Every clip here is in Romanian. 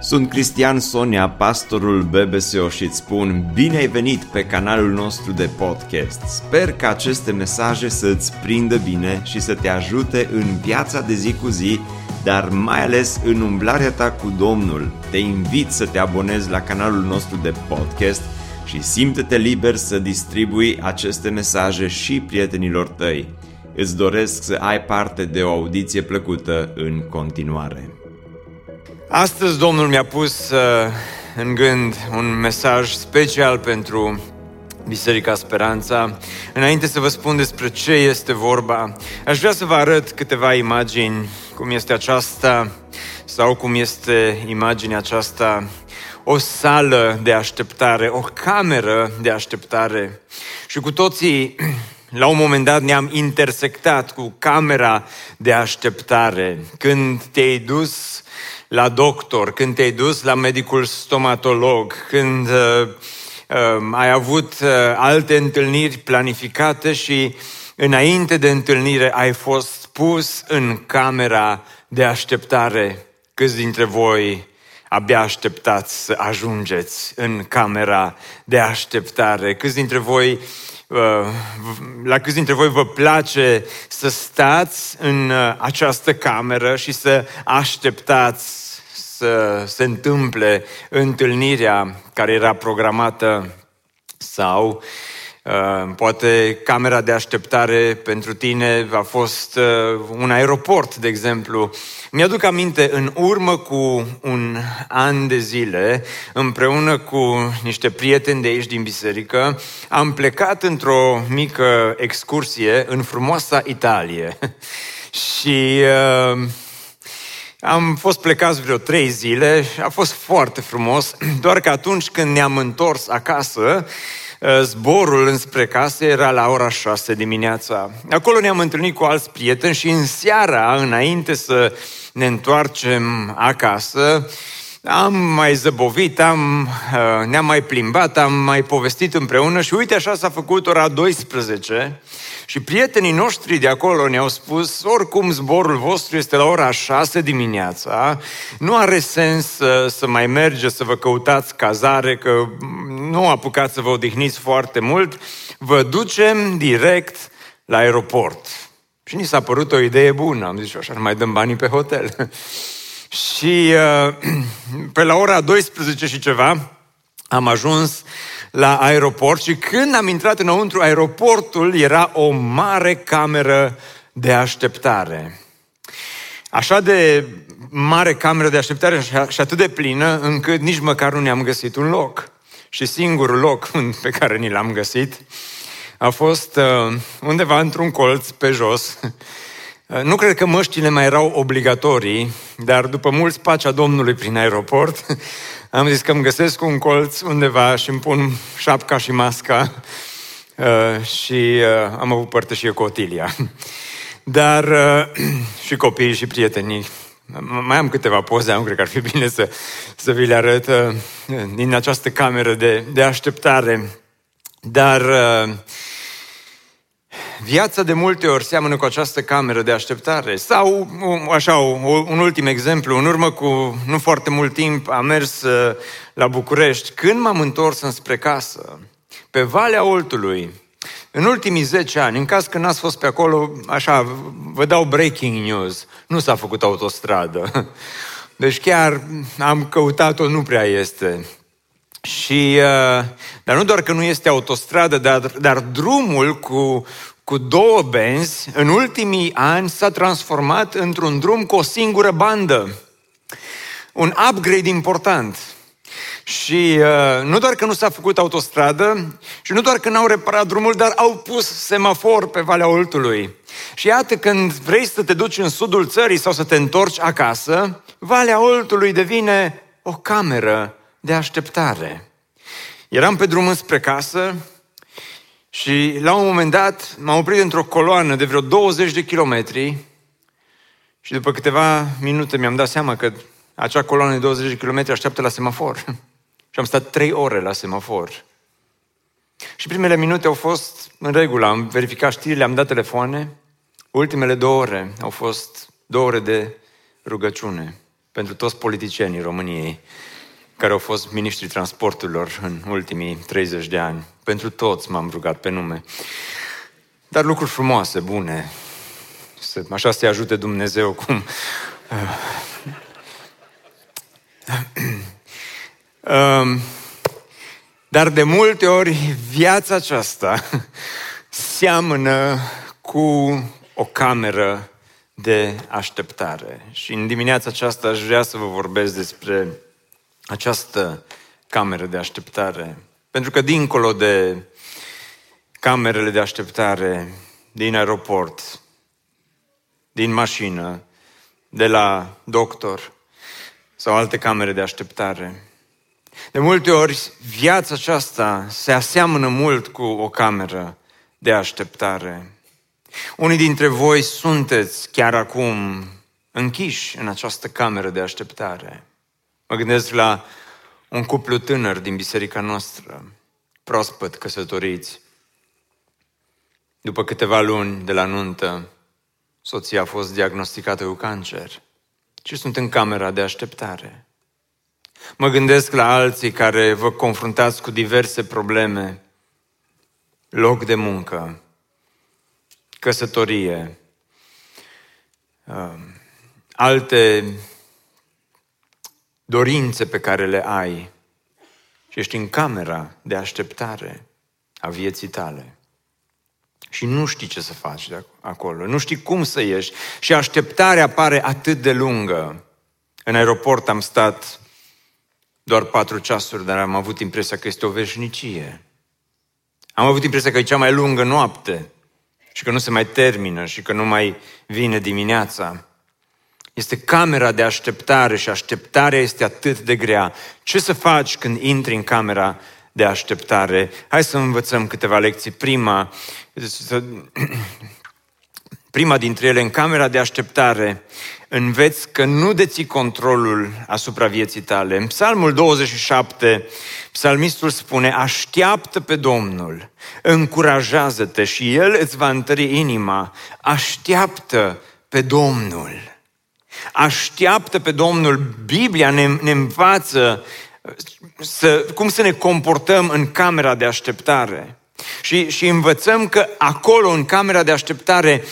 Sunt Cristian Sonia, pastorul BBSO și îți spun bine ai venit pe canalul nostru de podcast. Sper că aceste mesaje să îți prindă bine și să te ajute în viața de zi cu zi, dar mai ales în umblarea ta cu Domnul. Te invit să te abonezi la canalul nostru de podcast și simte-te liber să distribui aceste mesaje și prietenilor tăi. Îți doresc să ai parte de o audiție plăcută în continuare. Astăzi Domnul mi-a pus în gând un mesaj special pentru Biserica Speranța. Înainte să vă spun despre ce este vorba, aș vrea să vă arăt câteva imagini, cum este aceasta sau cum este imaginea aceasta, o sală de așteptare, o cameră de așteptare. Și cu toții, la un moment dat, ne-am intersectat cu camera de așteptare. Când te-ai dus la doctor, când te-ai dus la medicul stomatolog, când ai avut alte întâlniri planificate și înainte de întâlnire ai fost pus în camera de așteptare. Câți dintre voi abia așteptați să ajungeți în camera de așteptare? La câți dintre voi vă place să stați în această cameră și să așteptați să se întâmple întâlnirea care era programată? Sau poate camera de așteptare pentru tine a fost un aeroport, de exemplu. Mi-aduc aminte, în urmă cu un an de zile, împreună cu niște prieteni de aici din biserică, am plecat într-o mică excursie în frumoasa Italie. Și am fost plecați vreo 3 zile și a fost foarte frumos, doar că atunci când ne-am întors acasă, zborul înspre casă era la ora 6 dimineața. Acolo ne-am întâlnit cu alți prieteni și în seara, înainte să ne întoarcem acasă, am mai zăbovit, ne-am mai plimbat, am mai povestit împreună și uite așa s-a făcut ora 12 și prietenii noștri de acolo ne-au spus: oricum zborul vostru este la ora 6 dimineața, nu are sens să mai mergeți să vă căutați cazare, că nu apucați să vă odihniți foarte mult, vă ducem direct la aeroport. Și ni s-a părut o idee bună, am zis: așa, mai dăm banii pe hotel. Și pe la ora 12 și ceva am ajuns la aeroport și când am intrat înăuntru, aeroportul era o mare cameră de așteptare. Așa de mare cameră de așteptare și atât de plină încât nici măcar nu ne-am găsit un loc. Și singurul loc pe care ni l-am găsit a fost undeva într-un colț pe jos. Nu cred că măștile mai erau obligatorii, dar după mulți paci a Domnului prin aeroport, am zis că îmi găsesc un colț undeva și îmi pun șapca și masca și am avut părtășie cu Otilia. Dar și copiii și prietenii. Mai am câteva poze, nu cred că ar fi bine să vi le arăt din această cameră de așteptare. Dar viața de multe ori seamănă cu această cameră de așteptare. Sau, așa, un ultim exemplu. În urmă cu nu foarte mult timp am mers la București. Când m-am întors înspre casă, pe Valea Oltului, în ultimii 10 ani, în caz că n-ați fost pe acolo, așa, vă dau breaking news, nu s-a făcut autostradă. Deci chiar am căutat-o, nu prea este. Și, dar nu doar că nu este autostradă, dar drumul cu 2 benzi, în ultimii ani s-a transformat într-un drum cu o singură bandă. Un upgrade important. Și nu doar că nu s-a făcut autostradă și nu doar că n-au reparat drumul, dar au pus semafor pe Valea Oltului. Și iată, când vrei să te duci în sudul țării sau să te întorci acasă, Valea Oltului devine o cameră de așteptare. Eram pe drum înspre casă și la un moment dat m-am oprit într-o coloană de vreo 20 de kilometri și după câteva minute mi-am dat seama că acea coloană de 20 de kilometri așteaptă la semafor. Și am stat 3 ore la semafor. Și primele minute au fost în regulă, am verificat știrile, am dat telefoane. Ultimele 2 ore au fost 2 ore de rugăciune. pentru toți politicienii României care au fost miniștrii transporturilor în ultimii 30 de ani. Pentru toți m-am rugat pe nume. Dar lucruri frumoase, bune. Așa să-i ajute Dumnezeu cum... Dar de multe ori viața aceasta seamănă cu o cameră de așteptare. Și în dimineața aceasta aș vrea să vă vorbesc despre această cameră de așteptare. Pentru că dincolo de camerele de așteptare din aeroport, din mașină, de la doctor sau alte camere de așteptare, de multe ori viața aceasta se aseamănă mult cu o cameră de așteptare. Unii dintre voi sunteți chiar acum închiși în această cameră de așteptare. Mă gândesc la un cuplu tânăr din biserica noastră, proaspăt căsătoriți. După câteva luni de la nuntă, soția a fost diagnosticată cu cancer și sunt în camera de așteptare. Mă gândesc la alții care vă confruntați cu diverse probleme, loc de muncă, căsătorie, alte dorințe pe care le ai și ești în camera de așteptare a vieții tale. Și nu știi ce să faci de acolo, nu știi cum să ieși și așteptarea pare atât de lungă. În aeroport am stat doar 4 ceasuri, dar am avut impresia că este o veșnicie. Am avut impresia că e cea mai lungă noapte și că nu se mai termină și că nu mai vine dimineața. Este camera de așteptare și așteptarea este atât de grea. Ce să faci când intri în camera de așteptare? Hai să învățăm câteva lecții. Prima dintre ele, în camera de așteptare, înveți că nu deții controlul asupra vieții tale. În Psalmul 27, psalmistul spune: așteaptă pe Domnul, încurajează-te și El îți va întări inima. Așteaptă pe Domnul. Așteaptă pe Domnul. Biblia ne învață cum să ne comportăm în camera de așteptare. Și învățăm că acolo, în camera de așteptare,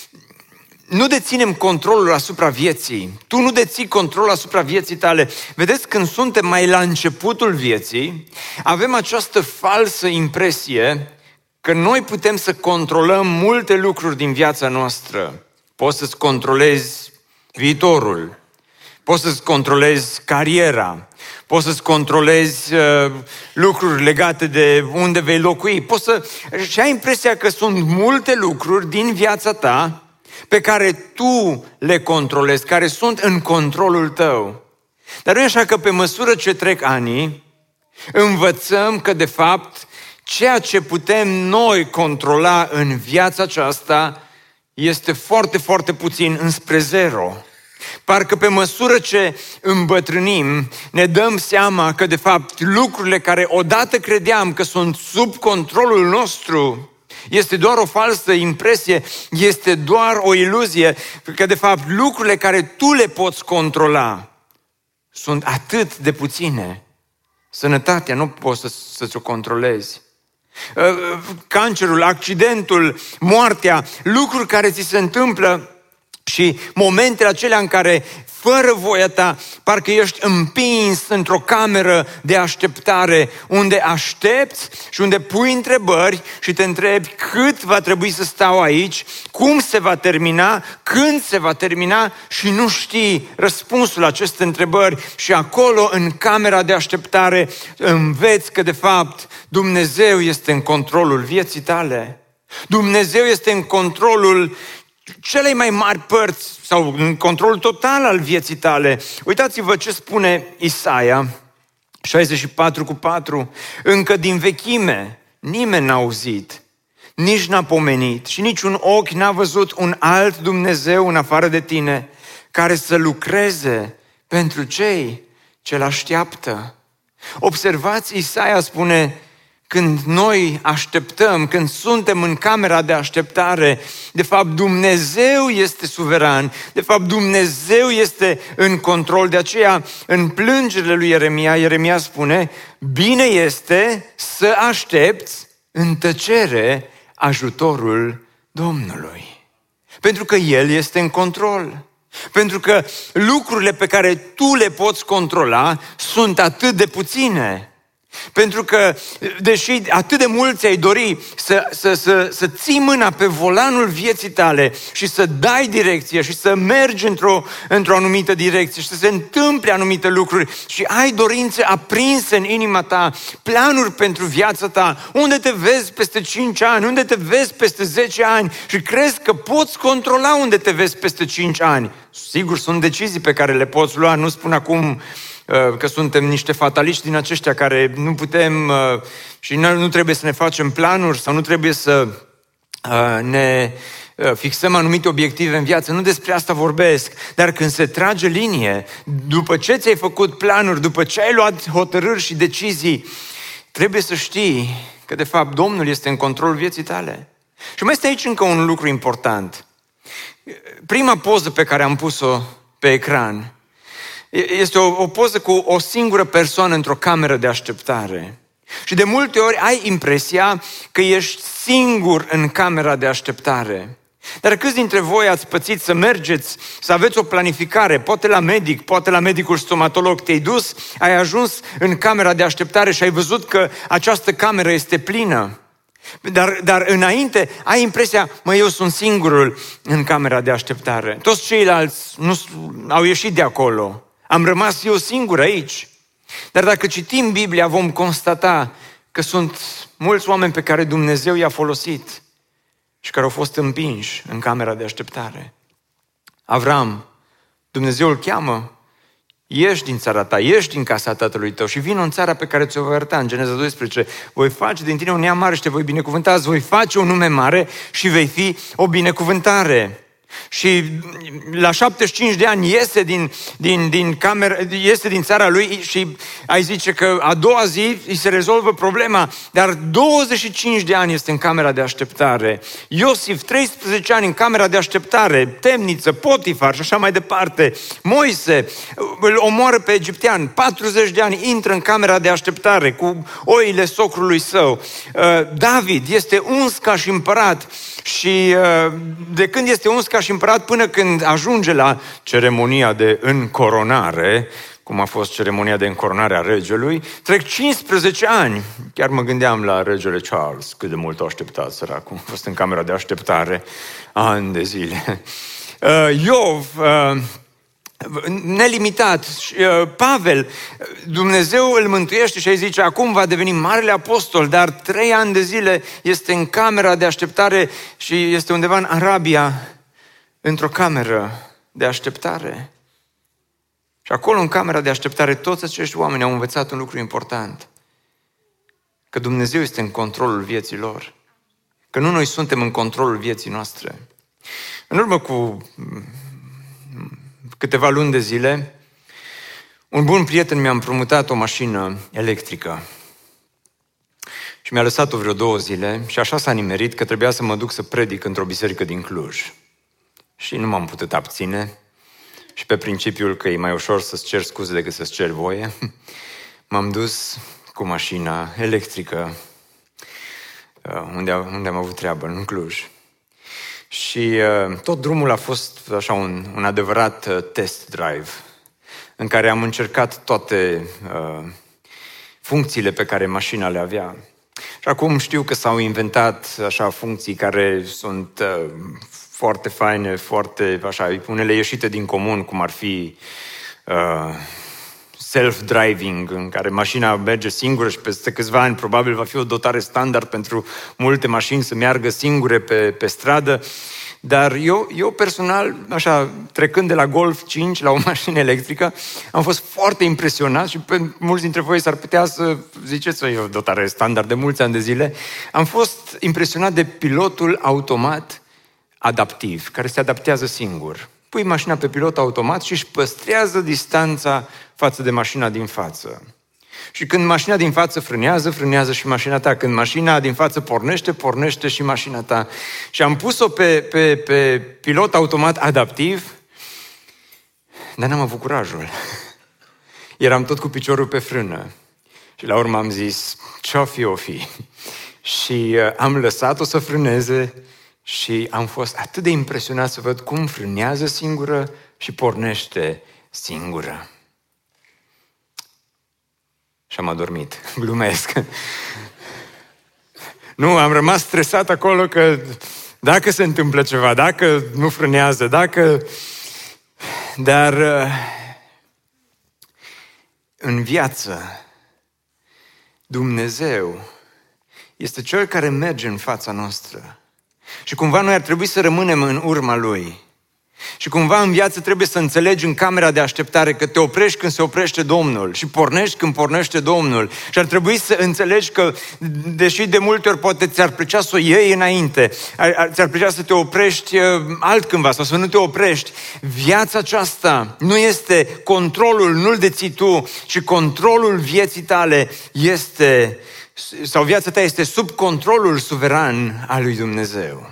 nu deținem controlul asupra vieții. Tu nu deții controlul asupra vieții tale. Vedeți, când suntem mai la începutul vieții, avem această falsă impresie că noi putem să controlăm multe lucruri din viața noastră. Poți să-ți controlezi viitorul, poți să-ți controlezi cariera, poți să-ți controlezi lucruri legate de unde vei locui. Și ai impresia că sunt multe lucruri din viața ta pe care tu le controlezi, care sunt în controlul tău. Dar nu e așa că pe măsură ce trec anii, învățăm că de fapt ceea ce putem noi controla în viața aceasta este foarte, foarte puțin, înspre zero. Parcă pe măsură ce îmbătrânim, ne dăm seama că de fapt lucrurile care odată credeam că sunt sub controlul nostru, este doar o falsă impresie, este doar o iluzie, că de fapt lucrurile care tu le poți controla sunt atât de puține. Sănătatea nu poți să-ți o controlezi. Cancerul, accidentul, moartea, lucruri care ți se întâmplă și momentele acelea în care, fără voia ta, parcă ești împins într-o cameră de așteptare, unde aștepți și unde pui întrebări și te întrebi cât va trebui să stau aici, cum se va termina, când se va termina și nu știi răspunsul la aceste întrebări. Și acolo, în camera de așteptare, înveți că, de fapt, Dumnezeu este în controlul vieții tale. Dumnezeu este în controlul celei mai mari părți sau în controlul total al vieții tale. Uitați-vă ce spune Isaia 64:4. Încă din vechime nimeni n-a auzit, nici n-a pomenit și niciun ochi n-a văzut un alt Dumnezeu în afară de tine, care să lucreze pentru cei ce-L așteaptă. Observați, Isaia spune când noi așteptăm, când suntem în camera de așteptare, de fapt Dumnezeu este suveran, de fapt Dumnezeu este în control. De aceea, în plângerile lui Ieremia spune, bine este să aștepți în tăcere ajutorul Domnului. Pentru că El este în control. Pentru că lucrurile pe care tu le poți controla sunt atât de puține. Pentru că, deși atât de mult ți-ai dori să ții mâna pe volanul vieții tale și să dai direcție și să mergi într-o anumită direcție și să se întâmple anumite lucruri și ai dorințe aprinse în inima ta, planuri pentru viața ta, unde te vezi peste 5 ani, unde te vezi peste 10 ani și crezi că poți controla unde te vezi peste 5 ani. Sigur, sunt decizii pe care le poți lua, nu spun acum că suntem niște fataliști din aceștia care nu putem și nu trebuie să ne facem planuri sau nu trebuie să ne fixăm anumite obiective în viață. Nu despre asta vorbesc. Dar când se trage linie, după ce ți-ai făcut planuri, după ce ai luat hotărâri și decizii, trebuie să știi că de fapt Domnul este în controlul vieții tale. Și mai este aici încă un lucru important. Prima poză pe care am pus-o pe ecran este o poză cu o singură persoană într-o cameră de așteptare. Și de multe ori ai impresia că ești singur în camera de așteptare. Dar câți dintre voi ați pățit să mergeți, să aveți o planificare, poate la medic, poate la medicul stomatolog, te-ai dus, ai ajuns în camera de așteptare și ai văzut că această cameră este plină. Dar înainte ai impresia, eu sunt singurul în camera de așteptare. Toți ceilalți nu au ieșit de acolo. Am rămas eu singur aici. Dar dacă citim Biblia, vom constata că sunt mulți oameni pe care Dumnezeu i-a folosit și care au fost împinși în camera de așteptare. Avram, Dumnezeu îl cheamă, ieși din țara ta, ieși din casa tatălui tău și vină în țara pe care ți-o voi arăta. În Geneza 12, voi face din tine un neam mare și te voi binecuvânta, îți voi face un nume mare și vei fi o binecuvântare. Și la 75 de ani iese din țara lui și ai zice că a doua zi îi se rezolvă problema, dar 25 de ani este în camera de așteptare. Iosif, 13 ani în camera de așteptare, temniță, Potifar și așa mai departe. Moise îl omoară pe egiptean, 40 de ani intră în camera de așteptare cu oile socrului său. David este uns ca și împărat și de când este uns ca și împărat până când ajunge la ceremonia de încoronare, cum a fost ceremonia de încoronare a regelui, trec 15 ani. Chiar mă gândeam la regele Charles, cât de mult o așteptat săracul. A fost în camera de așteptare ani de zile. Iov, nelimitat. Pavel, Dumnezeu îl mântuiește și îi zice, acum va deveni marele apostol, dar 3 ani de zile este în camera de așteptare și este undeva în Arabia, într-o cameră de așteptare. Și acolo, în camera de așteptare, toți acești oameni au învățat un lucru important. Că Dumnezeu este în controlul vieții lor. Că nu noi suntem în controlul vieții noastre. În urmă cu câteva luni de zile, un bun prieten mi-a împrumutat o mașină electrică. Și mi-a lăsat-o vreo 2 zile și așa s-a nimerit că trebuia să mă duc să predic într-o biserică din Cluj. Și nu m-am putut abține și pe principiul că e mai ușor să-ți cer scuze decât să-ți cer voie, m-am dus cu mașina electrică unde am avut treabă, în Cluj. Și tot drumul a fost așa un adevărat test drive în care am încercat toate funcțiile pe care mașina le avea. Și acum știu că s-au inventat așa funcții care sunt foarte faine, foarte așa, unele ieșite din comun, cum ar fi self-driving, în care mașina merge singură și peste câțiva ani probabil va fi o dotare standard pentru multe mașini să meargă singure pe stradă. Dar eu personal, așa, trecând de la Golf 5 la o mașină electrică, am fost foarte impresionat și pe mulți dintre voi s-ar putea să ziceți că e o dotare standard de mulți ani de zile. Am fost impresionat de pilotul automat adaptiv, care se adaptează singur. Pui mașina pe pilot automat și își păstrează distanța față de mașina din față. Și când mașina din față frânează, frânează și mașina ta. Când mașina din față pornește, pornește și mașina ta. Și am pus-o pe pilot automat adaptiv, dar n-am avut curajul. Eram tot cu piciorul pe frână. Și la urmă am zis, ce-o fi? Și am lăsat-o să frâneze și am fost atât de impresionat să văd cum frânează singură și pornește singură. Și am adormit. Glumesc. Nu, am rămas stresat acolo că dacă se întâmplă ceva, dacă nu frânează, Dar în viață, Dumnezeu este Cel care merge în fața noastră. Și cumva noi ar trebui să rămânem în urma Lui. Și cumva în viață trebuie să înțelegi în camera de așteptare că te oprești când se oprește Domnul și pornești când pornește Domnul. Și ar trebui să înțelegi că, deși de multe ori poate ți-ar plăcea să o iei înainte, ți-ar plăcea să te oprești altcândva sau să nu te oprești, viața aceasta nu este controlul, nu-l deții tu, ci controlul vieții tale este, sau viața ta este sub controlul suveran al lui Dumnezeu.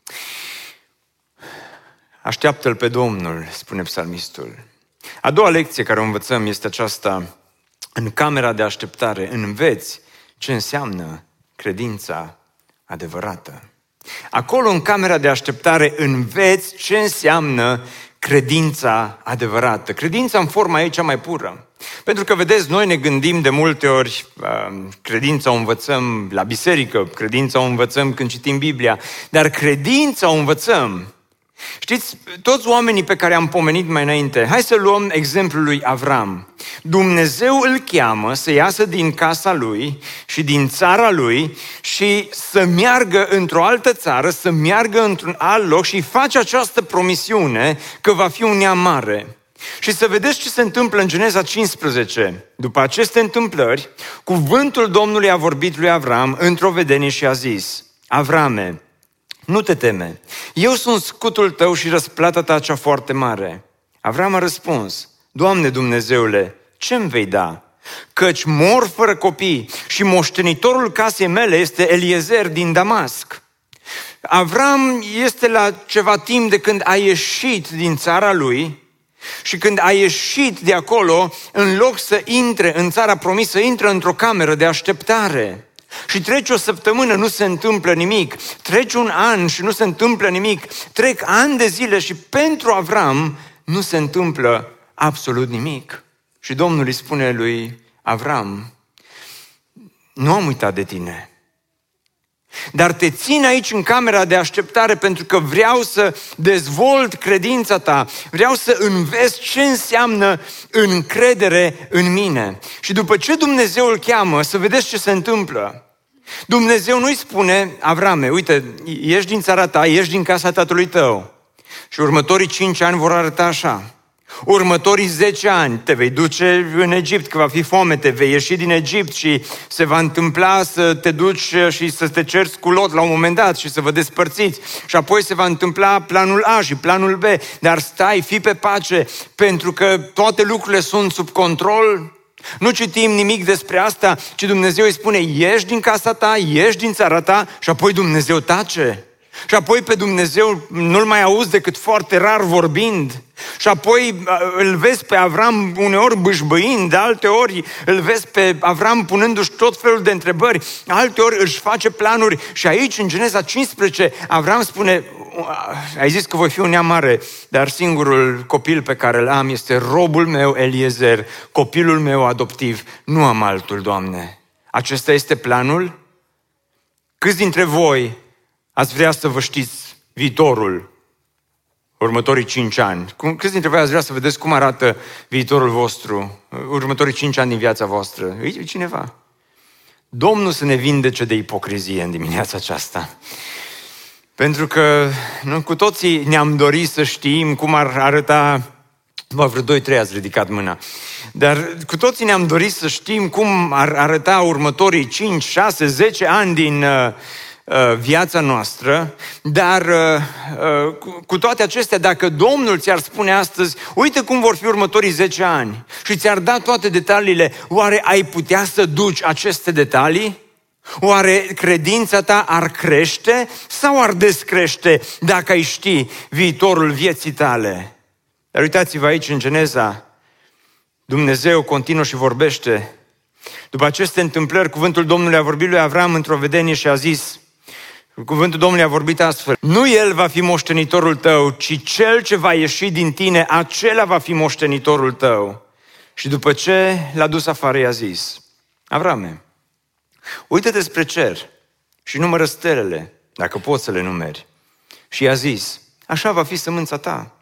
Așteaptă-L pe Domnul, spune psalmistul. A doua lecție care o învățăm este aceasta. În camera de așteptare înveți ce înseamnă credința adevărată. Acolo, în camera de așteptare, înveți ce înseamnă credința adevărată. Credința în forma ei cea mai pură. Pentru că, vedeți, noi ne gândim de multe ori, credința o învățăm la biserică, credința o învățăm când citim Biblia, dar credința o învățăm. Știți, toți oamenii pe care am pomenit mai înainte, hai să luăm exemplul lui Avram. Dumnezeu îl cheamă să iasă din casa lui și din țara lui și să meargă într-o altă țară, să meargă într-un alt loc și face această promisiune că va fi un neam mare. Și să vedeți ce se întâmplă în Geneza 15. După aceste întâmplări, cuvântul Domnului a vorbit lui Avram într-o vedenie și a zis: Avrame, nu te teme, eu sunt scutul tău și răsplata ta cea foarte mare. Avram a răspuns: Doamne Dumnezeule, ce-mi vei da? Căci mor fără copii și moștenitorul casei mele este Eliezer din Damasc. Avram este la ceva timp de când a ieșit din țara lui și când a ieșit de acolo, în loc să intre în țara promisă, intră într-o cameră de așteptare. Și trece o săptămână, nu se întâmplă nimic. Trece un an și nu se întâmplă nimic. Trec ani de zile și pentru Avram nu se întâmplă absolut nimic. Și Domnul îi spune lui Avram: nu am uitat de tine, dar te țin aici în camera de așteptare pentru că vreau să dezvolt credința ta, vreau să înveți ce înseamnă încredere în mine. Și după ce Dumnezeu îl cheamă, să vedeți ce se întâmplă. Dumnezeu nu-i spune: Avrame, uite, ieși din țara ta, ieși din casa tatălui tău și următorii 5 ani vor arăta așa. Următorii 10 ani te vei duce în Egipt, că va fi foame, te vei ieși din Egipt și se va întâmpla să te duci și să te ceri cu Lot la un moment dat și să vă despărțiți. Și apoi se va întâmpla planul A și planul B. Dar stai, fii pe pace, pentru că toate lucrurile sunt sub control. Nu citim nimic despre asta, ci Dumnezeu îi spune: ieși din casa ta, ieși din țara ta, și apoi Dumnezeu tace. Și apoi pe Dumnezeu nu-l mai auzi decât foarte rar vorbind. Și apoi îl vezi pe Avram uneori bâșbâind, de alte ori îl vezi pe Avram punându-și tot felul de întrebări, alte ori își face planuri. Și aici, în Geneza 15, Avram spune: ai zis că voi fi un neam mare, dar singurul copil pe care îl am este robul meu Eliezer, copilul meu adoptiv. Nu am altul, Doamne. Acesta este planul? Câți dintre voi ați vrea să vă știți viitorul, următorii 5 ani? Câți dintre voi ați vrea să vedeți cum arată viitorul vostru, următorii 5 ani din viața voastră? E cineva? Domnul să ne vindece de ipocrizie în dimineața aceasta. Pentru că noi cu toții ne-am dorit să știm cum ar arăta, vreo 2-3 ați ridicat mâna, dar cu toții ne-am dorit să știm cum ar arăta următorii 5, 6, 10 ani viața noastră, dar cu toate acestea, dacă Domnul ți-ar spune astăzi, uite cum vor fi următorii 10 ani și ți-ar da toate detaliile, oare ai putea să duci aceste detalii? Oare credința ta ar crește sau ar descrește dacă ai ști viitorul vieții tale? Dar uitați-vă aici în Geneza, Dumnezeu continuă și vorbește. După aceste întâmplări, cuvântul Domnului a vorbit lui Avram într-o vedenie și a zis, cuvântul Domnului a vorbit astfel, nu el va fi moștenitorul tău, ci cel ce va ieși din tine, acela va fi moștenitorul tău. Și după ce l-a dus afară, i-a zis, Avrame, uită-te spre cer și numără stelele, dacă poți să le numeri. Și i-a zis, așa va fi sămânța ta.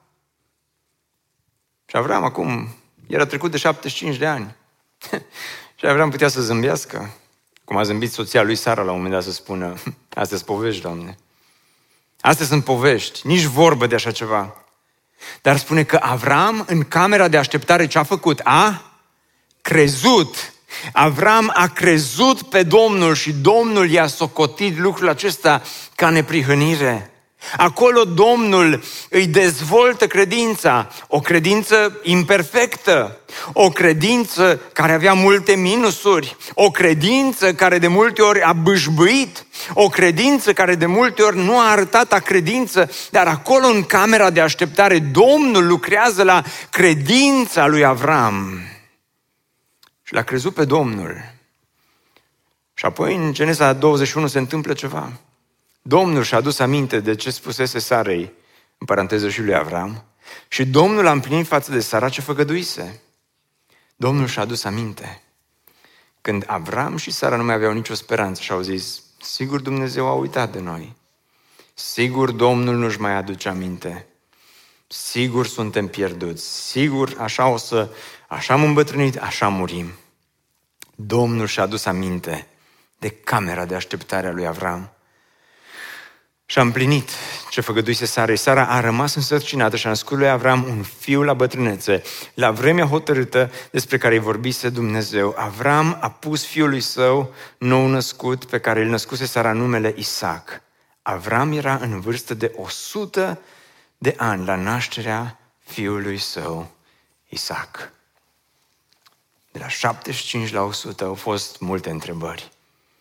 Și Avram acum era trecut de 75 de ani. Și Avram putea să zâmbească, cum a zâmbit soția lui Sara la un moment dat să spună, astea sunt povești, Doamne. Astea sunt povești, nici vorbă de așa ceva. Dar spune că Avram, în camera de așteptare, ce a făcut? A crezut. Avram a crezut pe Domnul și Domnul i-a socotit lucrul acesta ca neprihănire. Acolo Domnul îi dezvoltă credința, o credință imperfectă, o credință care avea multe minusuri, o credință care de multe ori a bâșbâit, o credință care de multe ori nu a arătat a credință, dar acolo în camera de așteptare Domnul lucrează la credința lui Avram. Și l-a crezut pe Domnul. Și apoi în Geneza 21 se întâmplă ceva. Domnul și-a adus aminte de ce spusese Sarei, în paranteză și lui Avram, și Domnul a împlinit față de Sara ce făgăduise. Domnul și-a adus aminte. Când Avram și Sara nu mai aveau nicio speranță și au zis, sigur Dumnezeu a uitat de noi, sigur Domnul nu-și mai aduce aminte, sigur suntem pierduți, sigur așa am îmbătrânit, așa murim. Domnul și-a adus aminte de camera de așteptare a lui Avram și a împlinit ce făgăduise Sara. Sara a rămas însărcinată și a născut lui Avram un fiu la bătrânețe, la vremea hotărâtă despre care îi vorbise Dumnezeu. Avram a pus fiului său nou născut, pe care îl născuse Sara, numele Isaac. Avram era în vârstă de 100 de ani la nașterea fiului său, Isaac. De la 75 la 100 au fost multe întrebări.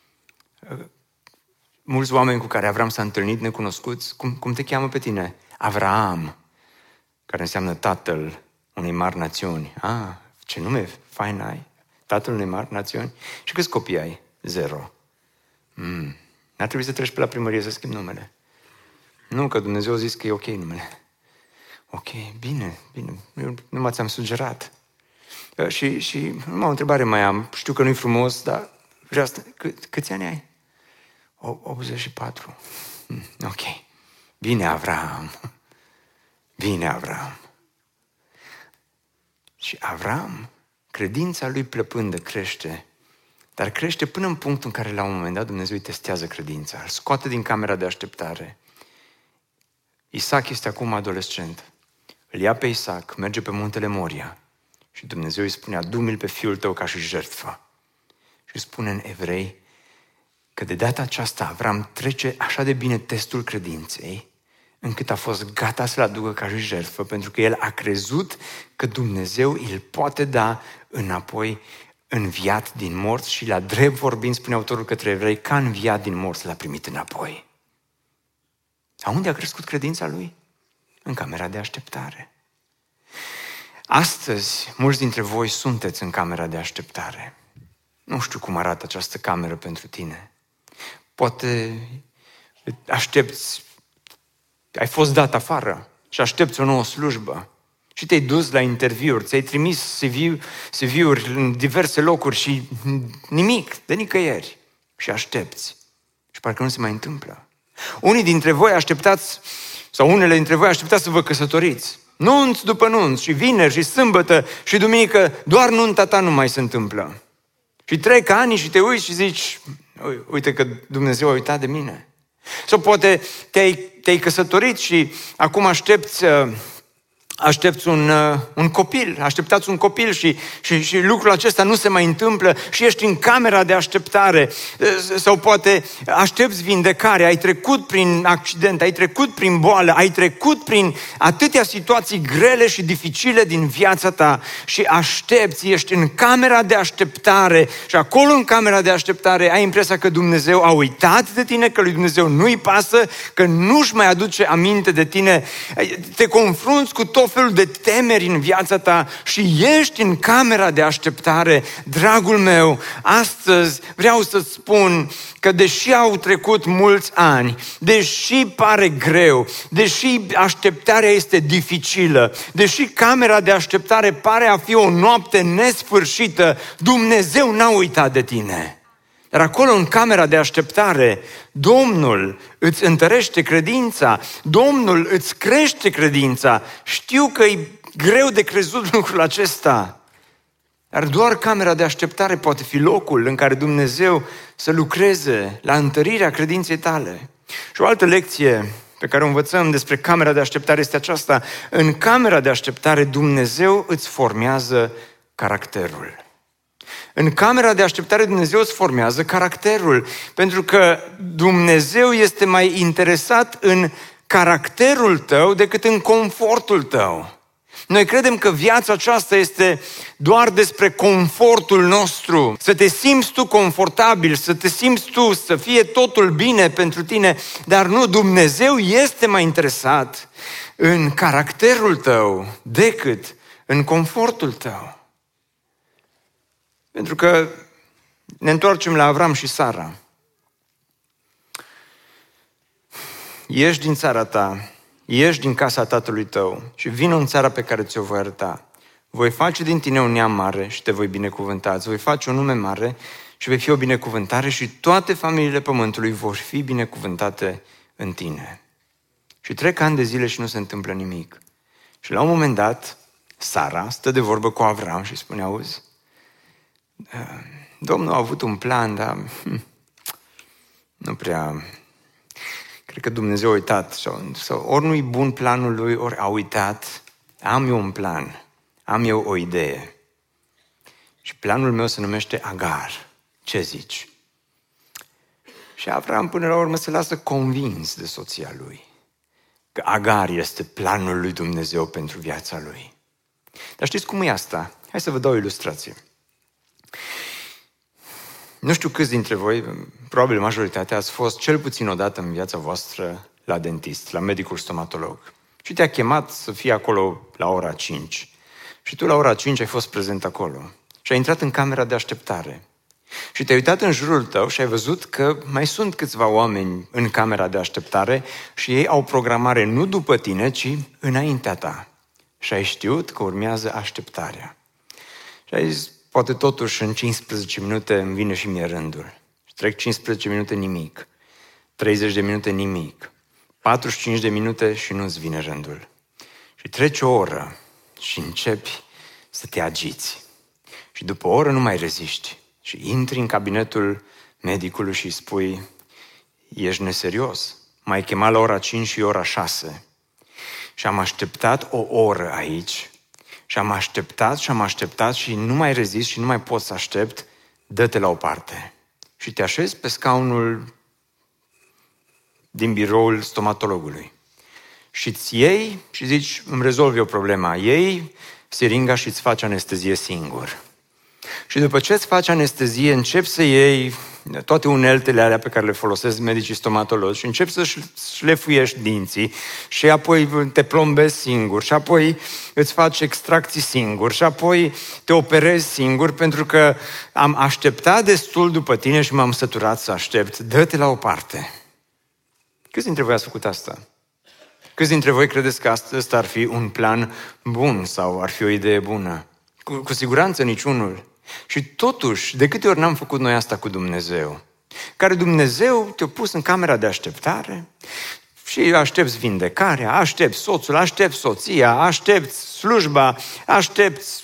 Mulți oameni cu care Avram s-a întâlnit necunoscuți, cum te cheamă pe tine? Avraam, care înseamnă tatăl unei mari națiuni. Ce nume fain ai, tatăl unei mari națiuni. Și câți copii ai? 0. N-ar trebui să treci pe la primărie să schimbi numele. Nu, că Dumnezeu a zis că e ok numele. Ok, bine, eu numai ți-am sugerat. Și numai o întrebare mai am, știu că nu-i frumos, dar vreau să... Câți ani ai? 84. Ok. Bine, Avram. Și Avram, credința lui plăpândă crește, dar crește până în punctul în care la un moment dat Dumnezeu îi testează credința, îl scoate din camera de așteptare. Isaac este acum adolescent. Îl ia pe Isaac, merge pe muntele Moria și Dumnezeu îi spune, adu-mi-l pe fiul tău ca și jertfă. Și spune în Evrei că de data aceasta Avram trece așa de bine testul credinței, încât a fost gata să-l aducă ca și jertfă, pentru că el a crezut că Dumnezeu îl poate da înapoi înviat din morți și la drept vorbind, spune autorul către Evrei, ca înviat din morți l-a primit înapoi. A unde a crescut credința lui? În camera de așteptare. Astăzi, mulți dintre voi sunteți în camera de așteptare. Nu știu cum arată această cameră pentru tine. Poate aștepți, ai fost dat afară și aștepți o nouă slujbă și te-ai dus la interviuri, ți-ai trimis CV-uri în diverse locuri și nimic, de nicăieri. Și aștepți. Și parcă nu se mai întâmplă. Unii dintre voi așteptați, sau unele dintre voi așteptați să vă căsătoriți. Nunți după nunți, și vineri, și sâmbătă, și duminică, doar nunta ta nu mai se întâmplă. Și trec ani și te uiți și zici, uite că Dumnezeu a uitat de mine. Sau poate te-ai căsătorit și acum aștepți aștepți un copil, așteptați un copil și lucrul acesta nu se mai întâmplă și ești în camera de așteptare, sau poate aștepți vindecare, ai trecut prin accident, ai trecut prin boală, ai trecut prin atâtea situații grele și dificile din viața ta și aștepți, ești în camera de așteptare și acolo în camera de așteptare ai impresia că Dumnezeu a uitat de tine, că lui Dumnezeu nu-i pasă, că nu-și mai aduce aminte de tine, te confrunți cu tot felul de temeri în viața ta și ești în camera de așteptare. Dragul meu, astăzi vreau să-ți spun că deși au trecut mulți ani, deși pare greu, deși așteptarea este dificilă, deși camera de așteptare pare a fi o noapte nesfârșită, Dumnezeu n-a uitat de tine. Dar acolo, în camera de așteptare, Domnul îți întărește credința, Domnul îți crește credința. Știu că e greu de crezut lucrul acesta, dar doar camera de așteptare poate fi locul în care Dumnezeu să lucreze la întărirea credinței tale. Și o altă lecție pe care o învățăm despre camera de așteptare este aceasta: în camera de așteptare Dumnezeu îți formează caracterul. În camera de așteptare Dumnezeu îți formează caracterul, pentru că Dumnezeu este mai interesat în caracterul tău decât în confortul tău. Noi credem că viața aceasta este doar despre confortul nostru, să te simți tu confortabil, să te simți tu, să fie totul bine pentru tine, dar nu, Dumnezeu este mai interesat în caracterul tău decât în confortul tău. Pentru că ne întoarcem la Avram și Sara. Ieși din țara ta, ieși din casa tatălui tău și vină în țara pe care ți-o voi arăta. Voi face din tine un neam mare și te voi binecuvânta. Îți voi face un nume mare și vei fi o binecuvântare și toate familiile pământului vor fi binecuvântate în tine. Și trec ani de zile și nu se întâmplă nimic. Și la un moment dat, Sara stă de vorbă cu Avram și spune: auzi, Domnul a avut un plan, dar nu prea... Cred că Dumnezeu a uitat. Sau ori nu-i bun planul lui, ori a uitat. Am eu un plan. Am eu o idee. Și planul meu se numește Agar. Ce zici? Și Avram până la urmă se lasă convins de soția lui că Agar este planul lui Dumnezeu pentru viața lui. Dar știți cum e asta? Hai să vă dau o ilustrație. Nu știu câți dintre voi, probabil majoritatea, ați fost cel puțin o dată în viața voastră la dentist, la medicul stomatolog. Și te-a chemat să fii acolo la ora 5. Și tu la ora 5 ai fost prezent acolo. Și ai intrat în camera de așteptare. Și te-ai uitat în jurul tău și ai văzut că mai sunt câțiva oameni în camera de așteptare și ei au programare nu după tine, ci înaintea ta. Și ai știut că urmează așteptarea. Și ai zis: poate totuși în 15 minute îmi vine și mie rândul. Și trec 15 minute nimic, 30 de minute nimic, 45 de minute și nu-ți vine rândul. Și trece o oră și începi să te agiți. Și după o oră nu mai reziști. Și intri în cabinetul medicului și îi spui: ești neserios, m-ai chemat la ora 5 și ora 6. Și am așteptat o oră aici. Și am așteptat și nu mai rezist și nu mai pot să aștept, dă-te la o parte. Și te așezi pe scaunul din biroul stomatologului. Și îți iei și zici: îmi rezolv eu problema. Iei siringa și îți faci anestezie singur. Și după ce îți faci anestezie, începi să iei toate uneltele alea pe care le folosesc medicii stomatologi și începi să șlefuiești dinții și apoi te plombezi singur și apoi îți faci extracții singur și apoi te operezi singur, pentru că am așteptat destul după tine și m-am săturat să aștept. Dă-te la o parte. Câți dintre voi ați făcut asta? Câți dintre voi credeți că ăsta ar fi un plan bun sau ar fi o idee bună? Cu siguranță niciunul. Și totuși, de câte ori n-am făcut noi asta cu Dumnezeu? Care Dumnezeu te-a pus în camera de așteptare și aștepți vindecarea, aștepți soțul, aștepți soția, aștepți slujba, aștepți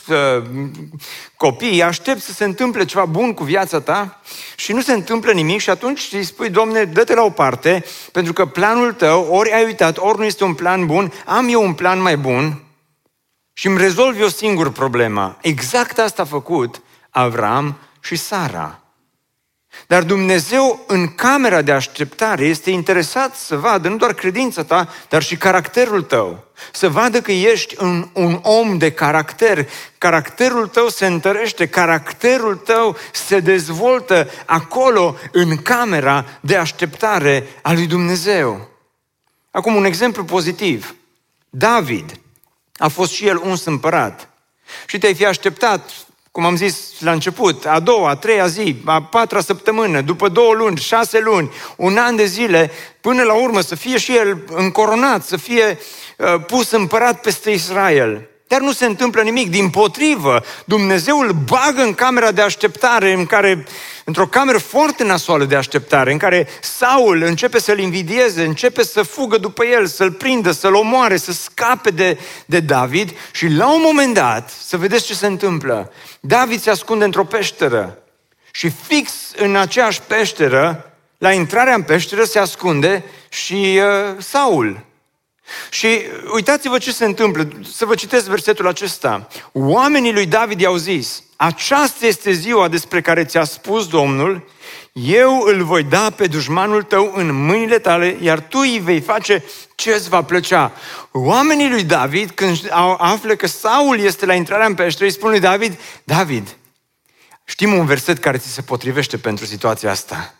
copiii, aștepți să se întâmple ceva bun cu viața ta și nu se întâmplă nimic și atunci îi spui: Doamne, dă-te la o parte, pentru că planul tău ori ai uitat, ori nu este un plan bun, am eu un plan mai bun și îmi rezolv eu singur problema. Exact asta a făcut Avram și Sara. Dar Dumnezeu, în camera de așteptare, este interesat să vadă nu doar credința ta, dar și caracterul tău. Să vadă că ești un om de caracter. Caracterul tău se întărește, caracterul tău se dezvoltă acolo, în camera de așteptare a lui Dumnezeu. Acum, un exemplu pozitiv. David a fost și el uns împărat. Și te-ai fi așteptat, cum am zis la început, a doua, a treia zi, a patra săptămână, după 2 luni, 6 luni, 1 an de zile, până la urmă să fie și el încoronat, să fie pus împărat peste Israel. Dar nu se întâmplă nimic, dimpotrivă, Dumnezeu îl bagă în camera de așteptare, într-o cameră foarte nasoală de așteptare, în care Saul începe să-l invidieze, începe să fugă după el, să-l prindă, să-l omoare, să scape de David și la un moment dat, să vedeți ce se întâmplă, David se ascunde într-o peșteră și fix în aceeași peșteră, la intrarea în peșteră se ascunde și Saul. Și uitați-vă ce se întâmplă, să vă citesc versetul acesta. Oamenii lui David i-au zis: aceasta este ziua despre care ți-a spus Domnul, eu îl voi da pe dușmanul tău în mâinile tale, iar tu îi vei face ce-ți va plăcea. Oamenii lui David, când află că Saul este la intrarea în peșteră, îi spun lui David: David, știm un verset care ți se potrivește pentru situația asta.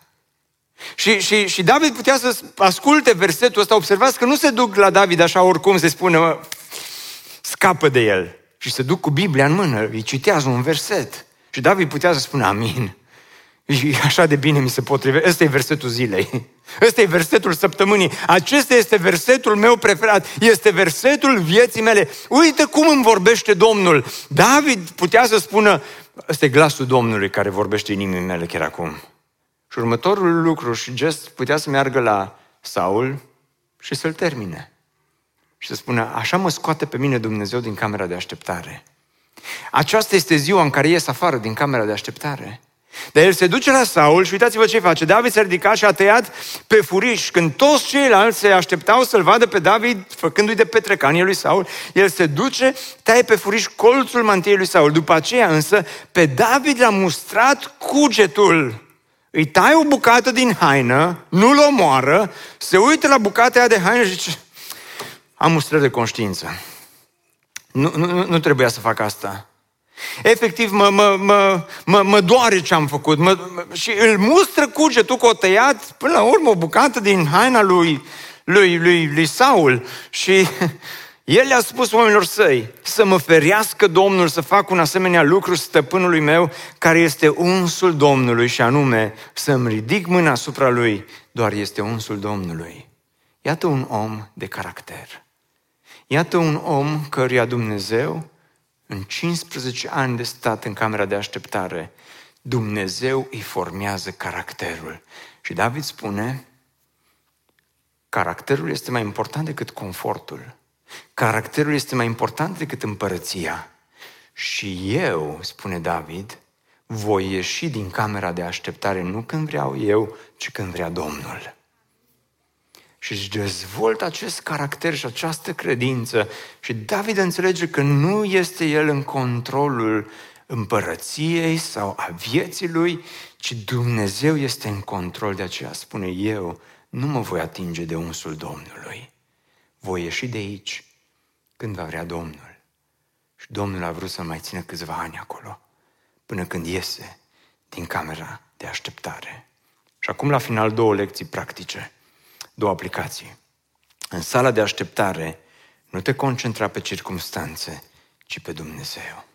Și David putea să asculte versetul ăsta. Observați că nu se duc la David așa oricum, se spune scapă de el. Și se duc cu Biblia în mână, îi citează un verset. Și David putea să spună amin. E așa de bine mi se potrivește. Ăsta e versetul zilei. Ăsta e versetul săptămânii. Acesta este versetul meu preferat. Este versetul vieții mele. Uite cum îmi vorbește Domnul. David putea să spună: ăsta e glasul Domnului care vorbește inimii mele chiar acum. Și următorul lucru și gest putea să meargă la Saul și să-l termine. Și să spună: așa mă scoate pe mine Dumnezeu din camera de așteptare. Aceasta este ziua în care ies afară din camera de așteptare. Dar el se duce la Saul și uitați-vă ce face. David s-a ridicat și a tăiat pe furiș. Când toți ceilalți se așteptau să-l vadă pe David făcându-i de petrecanie lui Saul, el se duce, taie pe furiș colțul mantiei lui Saul. După aceea însă, pe David l-a mustrat cugetul. Îi taie o bucată din haină, nu-l omoară, se uită la bucata aia de haină și zice: am mustrări de conștiință. Nu trebuia să fac asta. Efectiv, mă doare ce am făcut. Și îl mustră cugetul că o tăiat, până la urmă, o bucată din haina lui Saul. Și el le-a spus oamenilor săi: să mă ferească Domnul să fac un asemenea lucru stăpânului meu, care este unsul Domnului, și anume să-mi ridic mâna asupra lui, doar este unsul Domnului. Iată un om de caracter. Iată un om căruia Dumnezeu, în 15 ani de stat în camera de așteptare, Dumnezeu îi formează caracterul. Și David spune: caracterul este mai important decât confortul. Caracterul este mai important decât împărăția. Și eu, spune David, voi ieși din camera de așteptare nu când vreau eu, ci când vrea Domnul. Și își dezvoltă acest caracter și această credință. Și David înțelege că nu este el în controlul împărăției sau a vieții lui, ci Dumnezeu este în control. De aceea spune: eu nu mă voi atinge de unsul Domnului. Voi ieși de aici când va vrea Domnul. Și Domnul a vrut să mai țină câțiva ani acolo, până când iese din camera de așteptare. Și acum, la final, 2 lecții practice, 2 aplicații. În sala de așteptare, nu te concentra pe circumstanțe, ci pe Dumnezeu.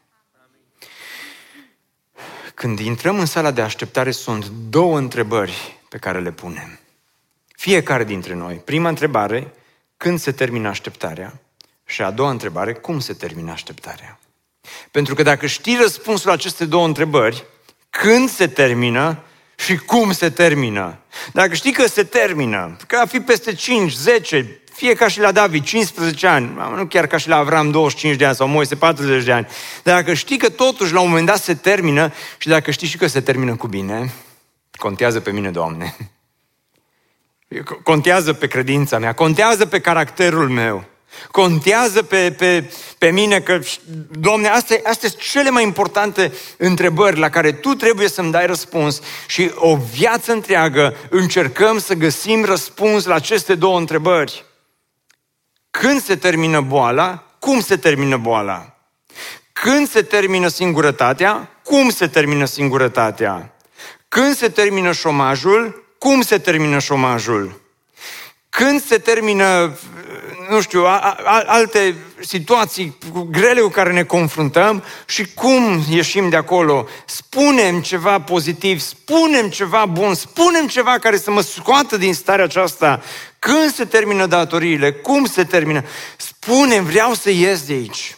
Când intrăm în sala de așteptare, sunt 2 întrebări pe care le punem. Fiecare dintre noi. Prima întrebare: când se termină așteptarea? Și a doua întrebare: cum se termină așteptarea? Pentru că dacă știi răspunsul la aceste 2 întrebări, când se termină și cum se termină. Dacă știi că se termină, că va fi peste 5, 10, fie ca și la David, 15 ani, nu chiar ca și la Avram, 25 de ani sau Moise, 40 de ani, dar dacă știi că totuși la un moment dat se termină și dacă știi și că se termină cu bine, contează pe mine, Doamne. Contează pe credința mea, contează pe caracterul meu. Contează pe mine că, Doamne, astea sunt cele mai importante întrebări la care Tu trebuie să-mi dai răspuns și o viață întreagă încercăm să găsim răspuns la aceste două întrebări. Când se termină boala? Cum se termină boala? Când se termină singurătatea? Cum se termină singurătatea? Când se termină șomajul? Cum se termină șomajul? Când se termină, nu știu, alte situații grele cu care ne confruntăm și cum ieșim de acolo? Spunem ceva pozitiv, spunem ceva bun, spunem ceva care să mă scoată din starea aceasta. Când se termină datoriile? Cum se termină? Spunem, vreau să ies de aici.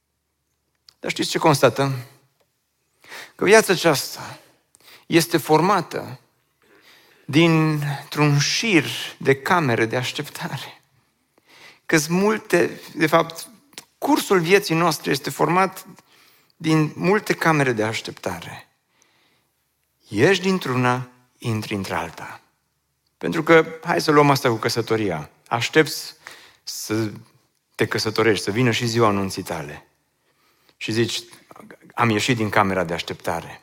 Dar știți ce constatăm? Că viața aceasta este formată dintr-un șir de camere de așteptare. Că-s multe, de fapt, cursul vieții noastre este format din multe camere de așteptare. Ieși dintr-una, intri într-alta. Pentru că, hai să luăm asta cu căsătoria. Aștepți să te căsătorești, să vină și ziua anunții tale. Și zici, am ieșit din camera de așteptare.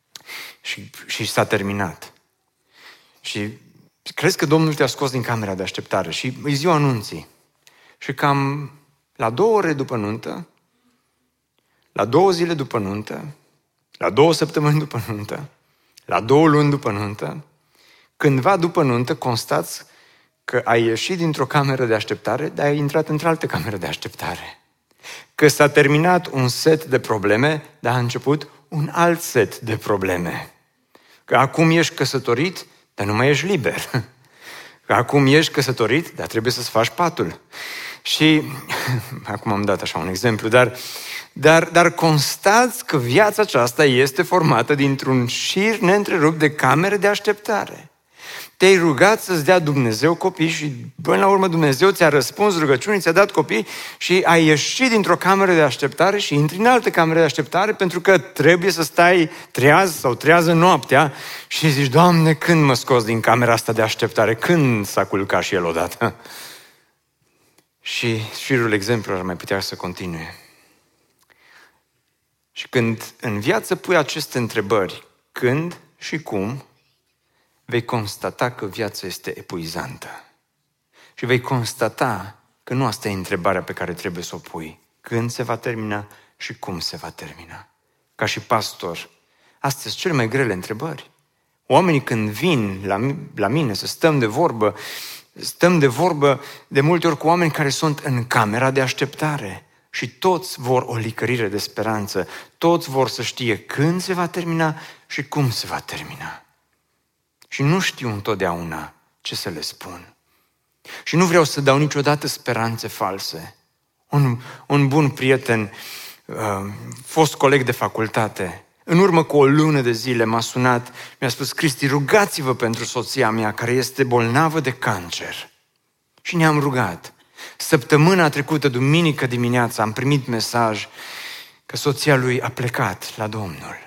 Și s-a terminat. Și crezi că Domnul te-a scos din camera de așteptare și îi ziua anunții. Și cam la 2 ore după nuntă, la 2 zile după nuntă, la 2 săptămâni după nuntă, la 2 luni după nuntă, cândva după nuntă constați că ai ieșit dintr-o cameră de așteptare, dar ai intrat într-altă cameră de așteptare. Că s-a terminat un set de probleme, dar a început un alt set de probleme. Că acum ești căsătorit, dar nu mai ești liber. Că acum ești căsătorit, dar trebuie să-ți faci patul. Și, acum am dat așa un exemplu, dar constați că viața aceasta este formată dintr-un șir neîntrerupt de camere de așteptare. Te-ai rugat să-ți dea Dumnezeu copii și până la urmă Dumnezeu ți-a răspuns rugăciunii, ți-a dat copii și ai ieșit dintr-o cameră de așteptare și intri în altă cameră de așteptare pentru că trebuie să stai treaz sau trează noaptea și zici, Doamne, când mă scos din camera asta de așteptare? Când s-a culcat și el odată? Și șirul exemplelor ar mai putea să continue. Și când în viață pui aceste întrebări, când și cum, vei constata că viața este epuizantă. Și vei constata că nu asta e întrebarea pe care trebuie să o pui. Când se va termina și cum se va termina. Ca și pastor, astea sunt cele mai grele întrebări. Oamenii când vin la mine să stăm de vorbă de multe ori cu oameni care sunt în camera de așteptare. Și toți vor o licărire de speranță. Toți vor să știe când se va termina și cum se va termina. Și nu știu întotdeauna ce să le spun. Și nu vreau să dau niciodată speranțe false. Un bun prieten, fost coleg de facultate, în urmă cu 1 lună de zile m-a sunat, mi-a spus, Cristi, rugați-vă pentru soția mea care este bolnavă de cancer. Și ne-am rugat. Săptămâna trecută, duminică dimineața, am primit mesaj că soția lui a plecat la Domnul.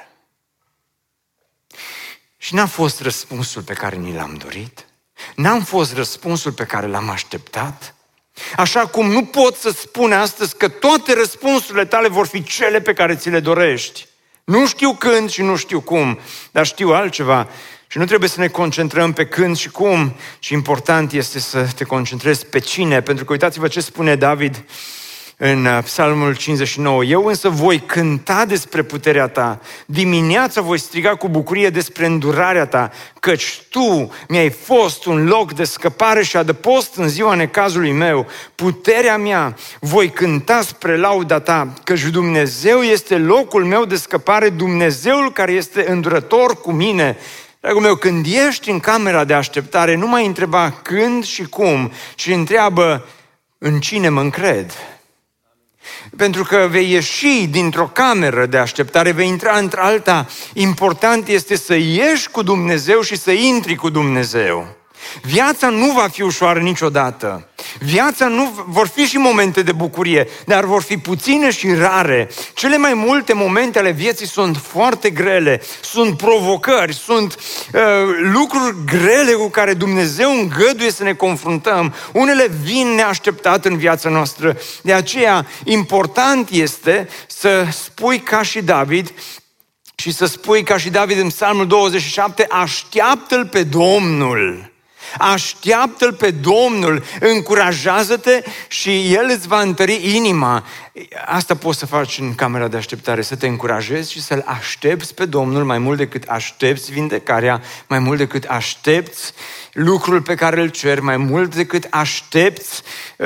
Și n-a fost răspunsul pe care ni l-am dorit, n-am fost răspunsul pe care l-am așteptat, așa cum nu pot să spun astăzi că toate răspunsurile tale vor fi cele pe care ți le dorești. Nu știu când și nu știu cum, dar știu altceva și nu trebuie să ne concentrăm pe când și cum, ci important este să te concentrezi pe cine, pentru că uitați-vă ce spune David în Psalmul 59. Eu însă voi cânta despre puterea ta, dimineața voi striga cu bucurie despre îndurarea ta, căci tu mi-ai fost un loc de scăpare și adăpost în ziua necazului meu. Puterea mea voi cânta spre lauda ta, căci Dumnezeu este locul meu de scăpare, Dumnezeul care este îndurător cu mine. Dragul meu, când ești în camera de așteptare, nu mai întreba când și cum, ci întreabă în cine mă încred. Pentru că vei ieși dintr-o cameră de așteptare, vei intra într-alta. Important este să ieși cu Dumnezeu și să intri cu Dumnezeu. Viața nu va fi ușoară niciodată. Viața nu vor fi și momente de bucurie, dar vor fi puține și rare. Cele mai multe momente ale vieții sunt foarte grele, sunt provocări, sunt lucruri grele cu care Dumnezeu îngăduie să ne confruntăm. Unele vin neașteptat în viața noastră. De aceea, important este să spui ca și David și să spui ca și David în Psalmul 27, așteaptă-L pe Domnul. Așteaptă-L pe Domnul, încurajează-te și El îți va întări inima. Asta poți să faci în camera de așteptare, să te încurajezi și să-L aștepți pe Domnul mai mult decât aștepți vindecarea, mai mult decât aștepți lucrul pe care îl ceri, mai mult decât aștepți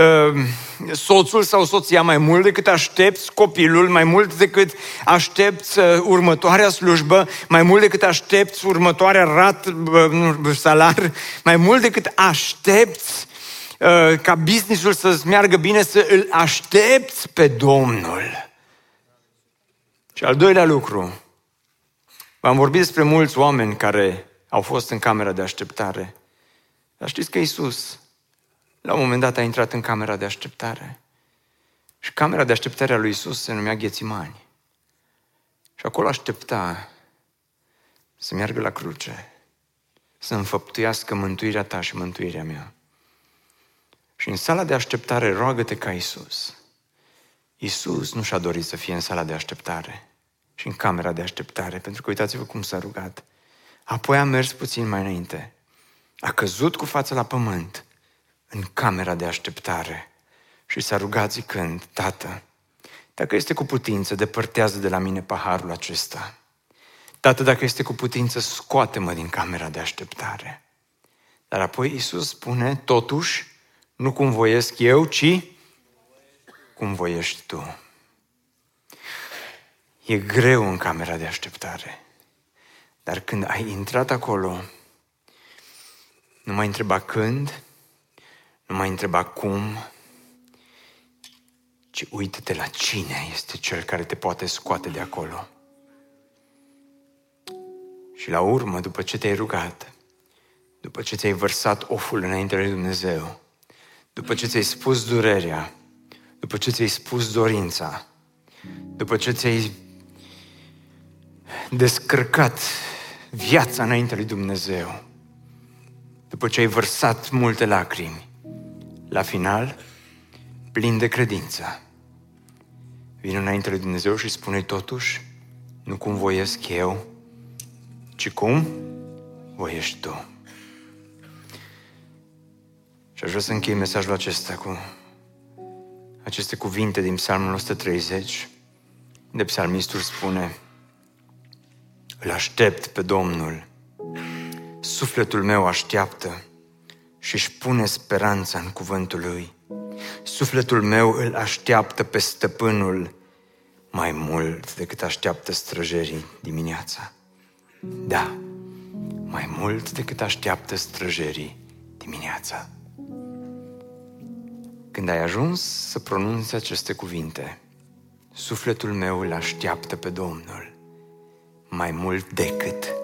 soțul sau soția, mai mult decât aștepți copilul, mai mult decât aștepți următoarea slujbă, mai mult decât aștepți următoarea salar, mai mult decât aștepți ca business-ul să-ți meargă bine, să îl aștepți pe Domnul. Și al doilea lucru, v-am vorbit despre mulți oameni care au fost în camera de așteptare. Dar știți că Iisus, la un moment dat, a intrat în camera de așteptare. Și camera de așteptare a lui Iisus se numea Ghețimani. Și acolo aștepta să meargă la cruce, să înfăptuiască mântuirea ta și mântuirea mea. Și în sala de așteptare roagă-te ca Iisus. Iisus nu și-a dorit să fie în sala de așteptare și în camera de așteptare, pentru că uitați-vă cum s-a rugat. Apoi a mers puțin mai înainte. A căzut cu fața la pământ în camera de așteptare și s-a rugat zicând, Tată, dacă este cu putință, depărtează de la mine paharul acesta. Tată, dacă este cu putință, scoate-mă din camera de așteptare. Dar apoi Iisus spune, totuși, nu cum voiesc eu, ci cum voiești tu. E greu în camera de așteptare, dar când ai intrat acolo, nu mai întreba când, nu mai întreba cum, ci uită-te la cine este cel care te poate scoate de acolo. Și la urmă, după ce te-ai rugat, după ce ți-ai vărsat oful înainte lui Dumnezeu, după ce ți-ai spus durerea, după ce ți-ai spus dorința, după ce ți-ai descărcat viața înainte lui Dumnezeu, după ce ai vărsat multe lacrimi, la final, plin de credință, vine înainte lui Dumnezeu și spune totuși, nu cum voiesc eu, ci cum voiești tu. Și aș vrea să închei mesajul acesta cu aceste cuvinte din Psalmul 130, de psalmistul spune, îl aștept pe Domnul, sufletul meu așteaptă și își pune speranța în cuvântul Lui. Sufletul meu îl așteaptă pe stăpânul mai mult decât așteaptă străjerii dimineața. Da, mai mult decât așteaptă străjerii dimineața. Când ai ajuns să pronunți aceste cuvinte, sufletul meu îl așteaptă pe Domnul mai mult decât.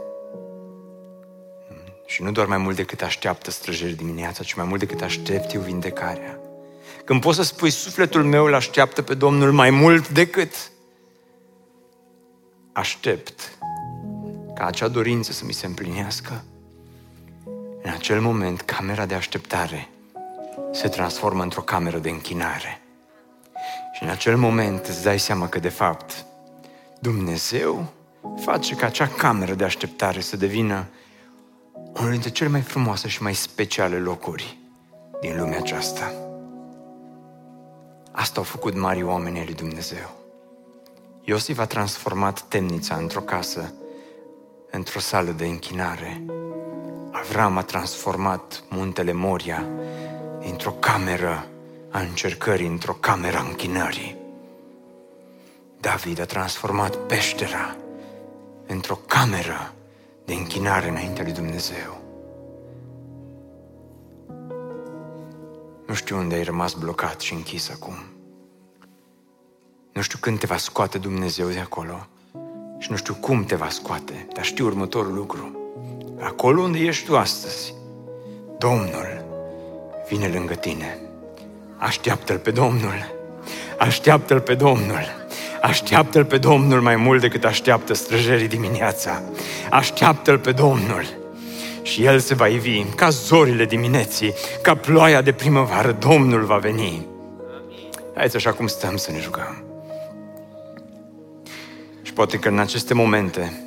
Și nu doar mai mult decât așteaptă străjerii dimineața, ci mai mult decât aștept eu vindecarea. Când poți să spui sufletul meu îl așteaptă pe Domnul mai mult decât aștept ca acea dorință să mi se împlinească, în acel moment camera de așteptare se transformă într-o cameră de închinare. Și în acel moment îți dai seama că de fapt Dumnezeu face ca acea cameră de așteptare să devină unul dintre cele mai frumoase și mai speciale locuri din lumea aceasta. Asta au făcut mari oameni ai lui Dumnezeu. Iosif a transformat temnița într-o casă, într-o sală de închinare. Avram a transformat muntele Moria într-o cameră a încercării, într-o cameră a închinării. David a transformat peștera într-o cameră de închinare înaintea lui Dumnezeu. Nu știu unde ai rămas blocat și închis acum. Nu știu când te va scoate Dumnezeu de acolo și nu știu cum te va scoate, dar știu următorul lucru. Acolo unde ești tu astăzi, Domnul vine lângă tine. Așteaptă-L pe Domnul. Așteaptă-L pe Domnul. Așteaptă-L pe Domnul mai mult decât așteaptă străjerii dimineața. Așteaptă-L pe Domnul și El se va ivi ca zorile dimineții, ca ploaia de primăvară. Domnul va veni. Haideți așa cum stăm să ne rugăm. Și poate că în aceste momente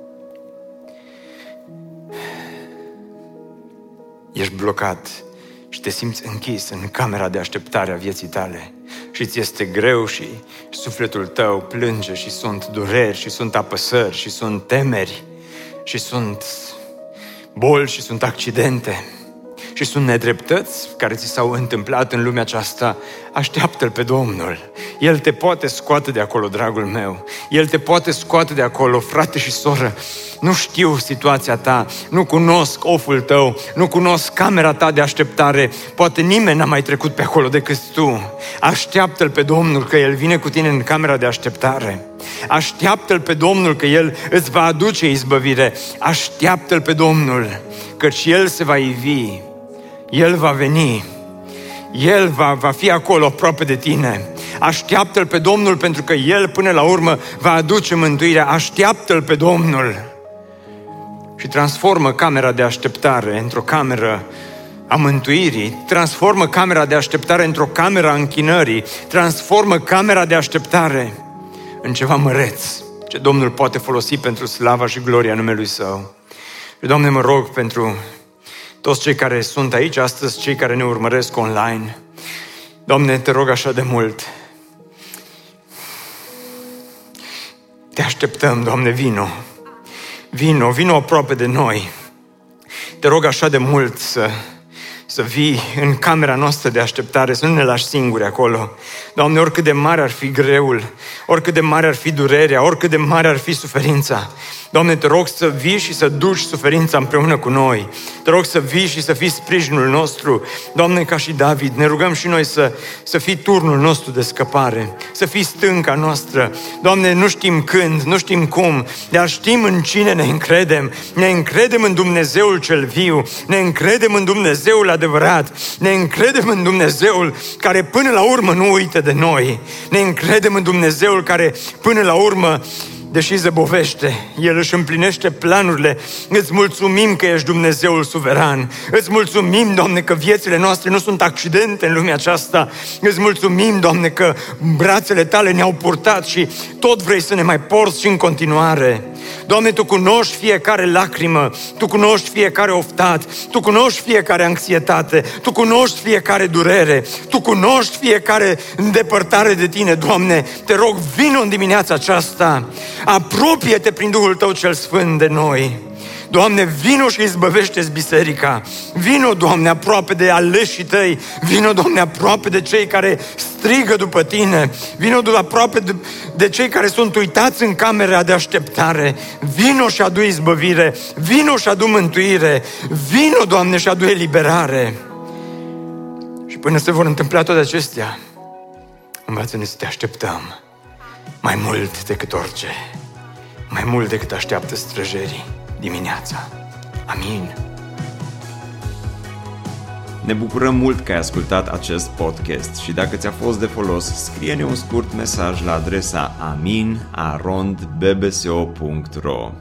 ești blocat și te simți închis în camera de așteptare a vieții tale și ți este greu și sufletul tău plânge și sunt dureri și sunt apăsări și sunt temeri și sunt boli și sunt accidente și sunt nedreptăți care ți s-au întâmplat în lumea aceasta. Așteaptă-L pe Domnul. El te poate scoate de acolo, dragul meu. El te poate scoate de acolo, frate și soră. Nu știu situația ta, nu cunosc oful tău, nu cunosc camera ta de așteptare. Poate nimeni n-a mai trecut pe acolo decât tu. Așteaptă-L pe Domnul că El vine cu tine în camera de așteptare. Așteaptă-L pe Domnul că El îți va aduce izbăvire. Așteaptă-L pe Domnul căci El se va ivi. El va veni. El va fi acolo aproape de tine. Așteaptă-L pe Domnul pentru că El până la urmă va aduce mântuirea. Așteaptă-L pe Domnul. Și transformă camera de așteptare într-o cameră a mântuirii. Transformă camera de așteptare într-o cameră a închinării. Transformă camera de așteptare în ceva măreț, ce Domnul poate folosi pentru slava și gloria numelui Său. Și, Doamne, mă rog pentru toți cei care sunt aici astăzi, cei care ne urmăresc online. Doamne, Te rog așa de mult. Te așteptăm, Doamne, vino. Vino aproape de noi. Te rog așa de mult să vii în camera noastră de așteptare, să nu ne lași singuri acolo. Doamne, oricât de mare ar fi greul, oricât de mare ar fi durerea, oricât de mare ar fi suferința, Doamne, Te rog să vii și să duci suferința împreună cu noi. Te rog să vii și să fii sprijinul nostru. Doamne, ca și David, ne rugăm și noi să fii turnul nostru de scăpare, să fii stânca noastră. Doamne, nu știm când, nu știm cum, dar știm în cine ne încredem. Ne încredem în Dumnezeul cel viu, ne încredem în Dumnezeul adevărat, ne încredem în Dumnezeul care până la urmă nu uită de noi. Ne încredem în Dumnezeul care până la urmă, deși zăbovește, El își împlinește planurile. Îți mulțumim că ești Dumnezeul suveran. Îți mulțumim, Doamne, că viețile noastre nu sunt accidente în lumea aceasta. Îți mulțumim, Doamne, că brațele Tale ne-au purtat și tot vrei să ne mai porți și în continuare. Doamne, Tu cunoști fiecare lacrimă, Tu cunoști fiecare oftat, Tu cunoști fiecare anxietate, Tu cunoști fiecare durere, Tu cunoști fiecare îndepărtare de Tine. Doamne, Te rog, vino în dimineața aceasta, apropie-Te prin Duhul Tău cel Sfânt de noi. Doamne, vino și izbăvește-ți biserica. Vino, Doamne, aproape de aleșii Tăi. Vino, Doamne, aproape de cei care strigă după Tine. Vino aproape de cei care sunt uitați în camera de așteptare. Vino și adu izbăvire. Vino și adu mântuire. Vino, Doamne, și adu eliberare. Și până se vor întâmpla toate acestea, învață-ne să Te așteptăm mai mult decât orice. Mai mult decât așteaptă străjerii dimineața. Amin. Ne bucurăm mult că ai ascultat acest podcast și dacă ți-a fost de folos, scrie-ne un scurt mesaj la adresa amin@bbso.ro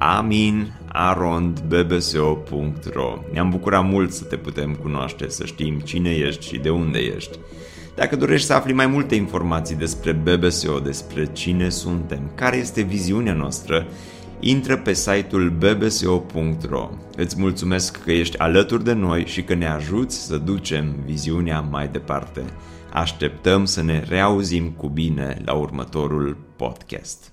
amin@bbso.ro. Ne-am bucurat mult să te putem cunoaște, să știm cine ești și de unde ești. Dacă dorești să afli mai multe informații despre BBSO, despre cine suntem, care este viziunea noastră, intră pe site-ul bbso.ro. Îți mulțumesc că ești alături de noi și că ne ajuți să ducem viziunea mai departe. Așteptăm să ne reauzim cu bine la următorul podcast.